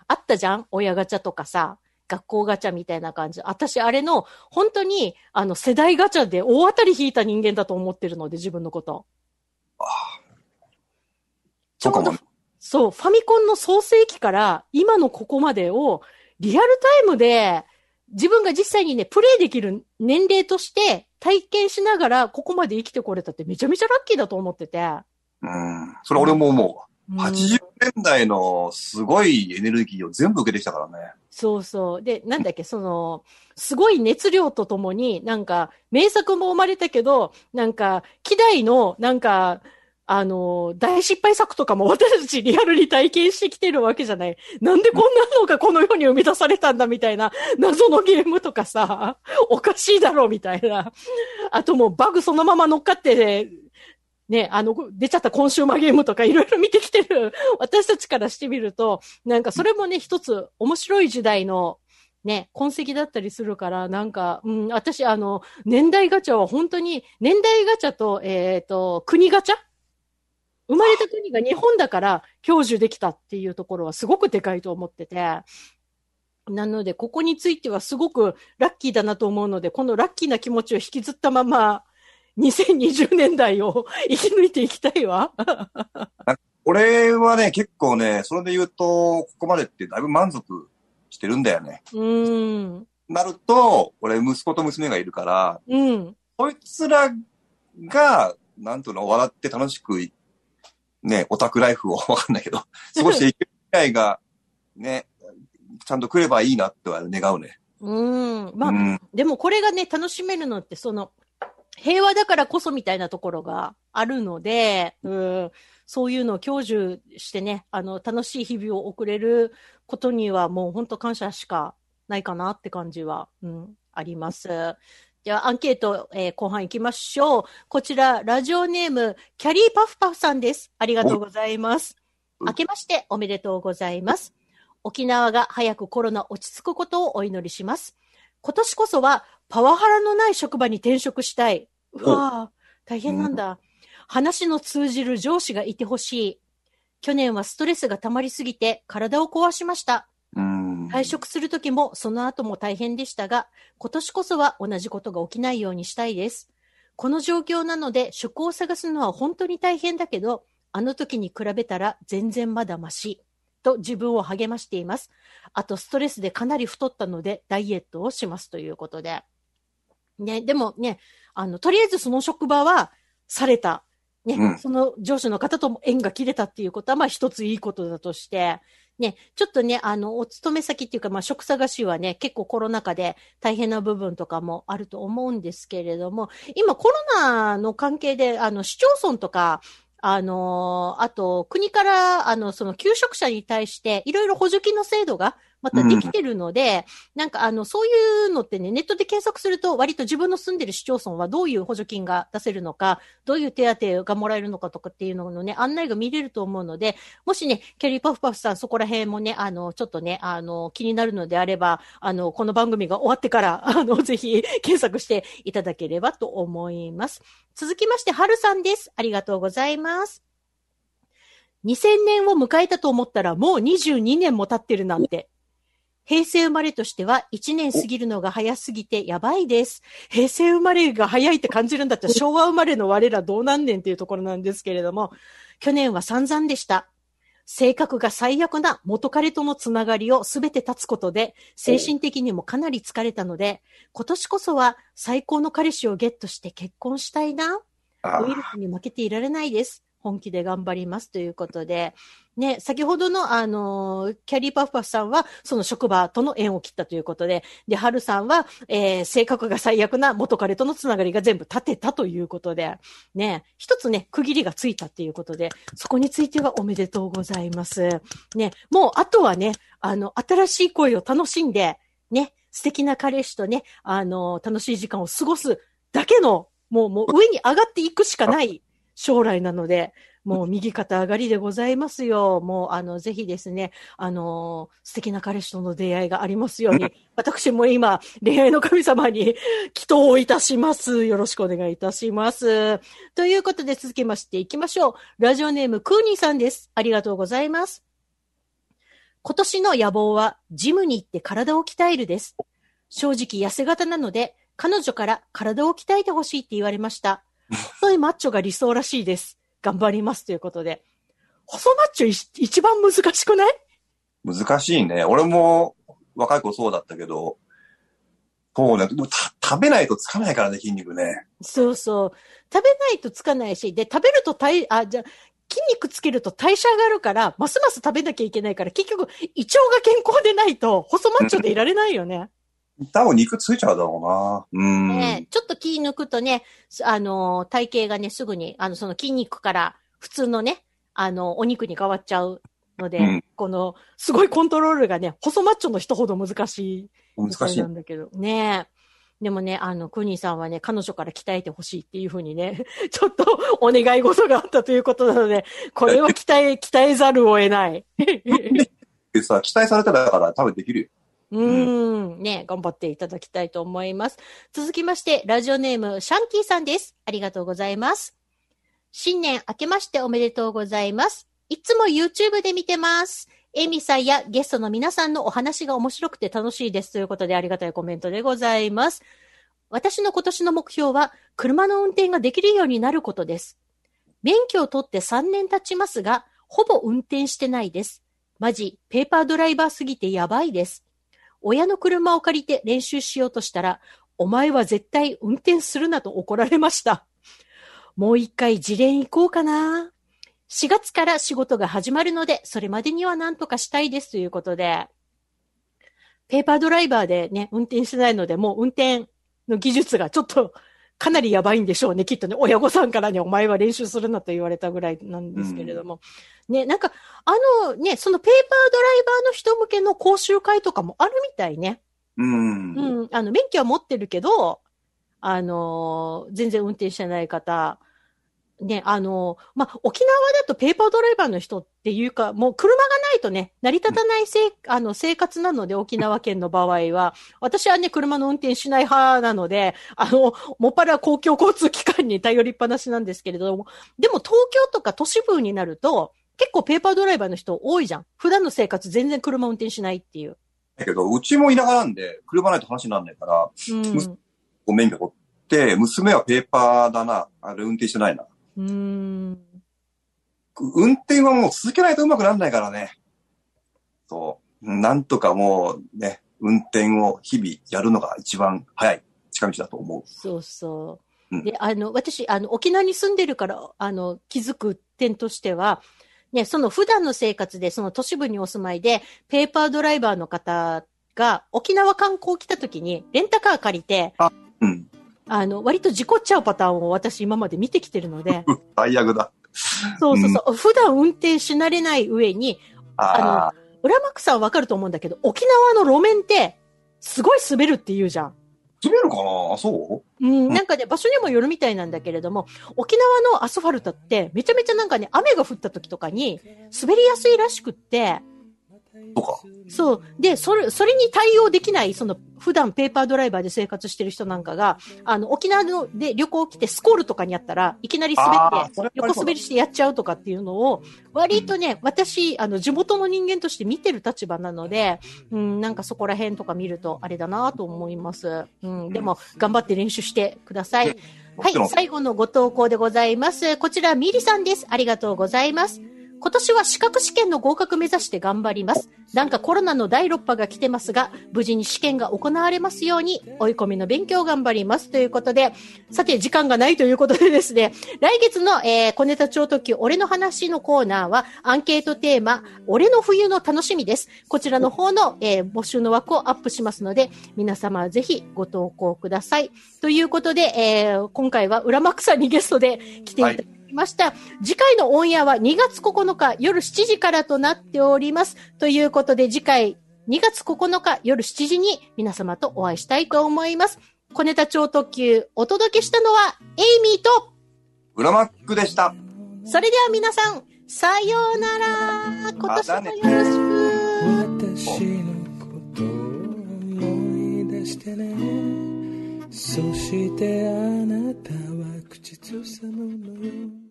あったじゃん？親ガチャとかさ、学校ガチャみたいな感じ。私、あれの、本当に、あの、世代ガチャで大当たり引いた人間だと思ってるので、自分のこと。 ああ。そうかもね。 そう、ファミコンの創世期から今のここまでをリアルタイムで自分が実際にね、プレイできる年齢として体験しながらここまで生きてこれたってめちゃめちゃラッキーだと思ってて。 うん。それ俺も思うわ。うん、はちじゅうねんだいのすごいエネルギーを全部受けてきたからね。 そうそう。で、なんだっけ、その、すごい熱量とともに、なんか、名作も生まれたけど、なんか、希代の、なんか、あの、大失敗作とかも私たちリアルに体験してきてるわけじゃない。なんでこんなのがこの世に生み出されたんだみたいな謎のゲームとかさ、おかしいだろみたいな。あともうバグそのまま乗っかって、ね、あの、出ちゃったコンシューマーゲームとかいろいろ見てきてる私たちからしてみると、なんかそれもね、一つ面白い時代のね、痕跡だったりするから、なんか、うん、私あの、年代ガチャは本当に、年代ガチャと、えっと、国ガチャ生まれた国が日本だから享受できたっていうところはすごくでかいと思ってて。なので、ここについてはすごくラッキーだなと思うので、このラッキーな気持ちを引きずったまま、にせんにじゅうねんだいを生き抜いていきたいわ。 俺はね、結構ね、それで言うと、ここまでってだいぶ満足してるんだよね。 うーん。 なると、俺息子と娘がいるから、 うん。 こいつらが、なんというの、笑って楽しくね、オタクライフをわかんないけど、過ごしていく機会が、ね、ちゃんと来ればいいなっては願うね。 うん。まあ、 うん、 でもこれがね、楽しめるのって、その、平和だからこそみたいなところがあるので、うん、そういうのを享受してね、あの、楽しい日々を送れることにはもう本当感謝しかないかなって感じは、うん、あります。では、アンケート、えー、後半行きましょう。こちら、ラジオネーム、キャリーパフパフさんです。ありがとうございます。明けましておめでとうございます。沖縄が早くコロナ落ち着くことをお祈りします。今年こそはパワハラのない職場に転職したい。うわぁ、大変なんだ。話の通じる上司がいてほしい。去年はストレスが溜まりすぎて体を壊しました。退職するときもその後も大変でしたが、今年こそは同じことが起きないようにしたいです。この状況なので職を探すのは本当に大変だけど、あの時に比べたら全然まだマシと自分を励ましています。あとストレスでかなり太ったのでダイエットをしますということで。ね、でもね、あの、とりあえずその職場はされた。ね、うん、その上司の方とも縁が切れたっていうことは、まあ一ついいことだとして、ね、ちょっとね、あの、お勤め先っていうか、まあ職探しはね、結構コロナ禍で大変な部分とかもあると思うんですけれども、今コロナの関係で、あの、市町村とか、あの、あと、国から、あの、その、求職者に対して、いろいろ補助金の制度が、またできてるので、うん、なんか、あの、そういうのってね、ネットで検索すると、割と自分の住んでる市町村はどういう補助金が出せるのか、どういう手当がもらえるのかとかっていうののね、案内が見れると思うので、もしね、キャリーパフパフさん、そこら辺もね、あの、ちょっとね、あの、気になるのであれば、あの、この番組が終わってから、あの、ぜひ、検索していただければと思います。続きまして、はるさんです。ありがとうございます。にせんねんを迎えたと思ったらもうにじゅうにねんも経ってるなんて。平成生まれとしてはいちねん過ぎるのが早すぎてやばいです。平成生まれが早いって感じるんだったら昭和生まれの我らどうなんねんっていうところなんですけれども、去年は散々でした。性格が最悪な元彼とのつながりをすべて断つことで、精神的にもかなり疲れたので、今年こそは最高の彼氏をゲットして結婚したいな。ウイルスに負けていられないです。本気で頑張りますということで、ね、先ほどのあの、キャリーパフパフさんは、その職場との縁を切ったということで、で、ハルさんは、えー、性格が最悪な元彼とのつながりが全部立てたということで、ね、一つね、区切りがついたっていうことで、そこについてはおめでとうございます。ね、もうあとはね、あの、新しい恋を楽しんで、ね、素敵な彼氏とね、あの、楽しい時間を過ごすだけの、もう、もう上に上がっていくしかない将来なので、もう右肩上がりでございますよ。もう、あの、ぜひですね、あの、素敵な彼氏との出会いがありますように、私も今、恋愛の神様に祈祷をいたします。よろしくお願いいたします。ということで続きましていきましょう。ラジオネーム、クーニーさんです。ありがとうございます。 今年の野望はジムに行って体を鍛えるです。正直痩せ型なので、彼女から体を鍛えてほしいって言われました。細いマッチョが理想らしいです。頑張りますということで。細マッチョ一番難しくない？ 難しいね。俺も若い子そうだったけど、そうね。でも食べないとつかないからね、筋肉ね。 そうそう。食べないとつかないし、で、食べると体、あ、じゃ筋肉つけると代謝上がるから、ますます食べなきゃいけないから、結局、胃腸が健康でないと、細マッチョでいられないよね。 多分肉ついちゃうだろうな。うん。 ね、ちょっと気抜くとね、あの、体型がね、すぐに、あの、その筋肉から普通のね、あの、お肉に変わっちゃうので、うん、この、すごいコントロールがね、細マッチョの人ほど難しい。 難しい。 なんだけど。ねでもね、あの、クニーさんはね、彼女から鍛えてほしいっていうふうにね、ちょっとお願い事があったということなので、これは鍛え、鍛えざるを得ない。 さ、期待されたらから多分できるよ。 うーん。ね、頑張っていただきたいと思います。続きまして、ラジオネーム、シャンキーさんです。ありがとうございます。新年明けましておめでとうございます。いつも YouTube で見てます。エミさんやゲストの皆さんのお話が面白くて楽しいですということでありがたいコメントでございます。私の今年の目標は車の運転ができるようになることです。免許を取ってさんねん経ちますが、ほぼ運転してないです。マジ、ペーパードライバーすぎてやばいです。親の車を借りて練習しようとしたら、お前は絶対運転するなと怒られました。もう一回自練行こうかな。しがつから仕事が始まるので、それまでには何とかしたいですということで、ペーパードライバーでね、運転してないので、もう運転の技術がちょっとかなりやばいんでしょうね。きっとね、親御さんからね、お前は練習するなと言われたぐらいなんですけれども。うん、ね、なんか、あのね、そのペーパードライバーの人向けの講習会とかもあるみたいね。 うん。 うん。あの、免許は持ってるけど、あのー、全然運転してない方、ね、あの、まあ、沖縄だとペーパードライバーの人っていうか、もう車がないとね、成り立たないせい、あの、生活なので、沖縄県の場合は、私はね、車の運転しない派なので、あの、もっぱら公共交通機関に頼りっぱなしなんですけれども、でも東京とか都市部になると、結構ペーパードライバーの人多いじゃん。普段の生活全然車運転しないっていう。 だけど、うちも田舎なんで、車ないと話にならないから、うん、免許取って、娘はペーパーだな、あれ運転してないな。 うーん運転はもう続けないとうまくならないからね。そう。なんとかもうね、運転を日々やるのが一番早い近道だと思う。 そうそう。うん、で、あの、私、あの、沖縄に住んでるから、あの、気づく点としては、ね、その普段の生活で、その都市部にお住まいで、ペーパードライバーの方が沖縄観光来た時に、レンタカー借りて、 あ、うん。 あの、割と事故っちゃうパターンを私今まで見てきてるので。 最悪だ。 そうそうそう。うん、普段運転し慣れない上に、あ, あの、浦幕さんわかると思うんだけど、沖縄の路面って、すごい滑るって言うじゃん。 滑るかな？そう？ うん、なんかね、場所にもよるみたいなんだけれども、沖縄のアスファルトって、めちゃめちゃなんかね、雨が降った時とかに、滑りやすいらしくって、 そうか。 そう。で、それ、それに対応できない、その、普段ペーパードライバーで生活してる人なんかが、あの、沖縄ので旅行来てスコールとかにあったらいきなり滑って、横滑りしてやっちゃうとかっていうのを、割とね、うん、私、あの、地元の人間として見てる立場なので、うん、なんかそこら辺とか見ると、あれだなと思います。うん、でも、頑張って練習してください。はい、最後のご投稿でございます。こちら、ミリさんです。ありがとうございます。今年は資格試験の合格目指して頑張ります。なんかコロナのだいろっぱが来てますが、無事に試験が行われますように、追い込みの勉強頑張ります。ということで、さて時間がないということでですね、来月の、えー、小ネタ超特急俺の話のコーナーは、アンケートテーマ、俺の冬の楽しみです。こちらの方の、えー、募集の枠をアップしますので、皆様ぜひご投稿ください。ということで、えー、今回は浦幕さんにゲストで来ていただきました。はいました。次回のオンエアはにがつここのか夜しちじからとなっております。ということで次回にがつここのか夜しちじに皆様とお会いしたいと思います。小ネタ超特急お届けしたのはエイミーと浦マックでした。 それでは皆さんさようなら。今年もよろしく。 私のことを思い出してね。そしてあなたは口ずさむのよ。